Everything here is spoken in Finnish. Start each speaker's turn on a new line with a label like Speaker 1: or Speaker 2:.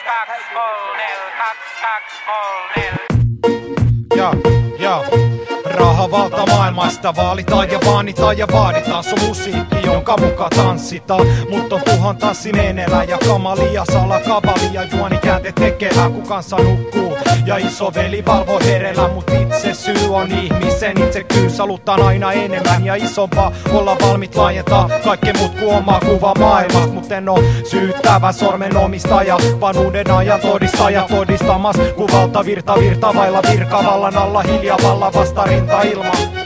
Speaker 1: Ja raha valta maailmasta vaalitaan ja vaanitaan ja vaaditaan. Se on musiikki, jonka muka tanssitaan. Mut on tuhan tanssi menelä ja kamalia salakavalia. Juonikäänte tekelä ku kansa nukkuu ja isoveli valvo herellä. Mut itse syy on ihmisen itsekyys. Halutaan aina enemmän ja isompaa. Olla valmiit laajentaa kaikki muut kuin omaa kuva maailmasta. Mut en oo syyttävä sormen omistaja, vaan uuden ajan todistaja todistamas. Ku valtavirta vailla virkavallan alla hiljaa valla vasta rinta ilman.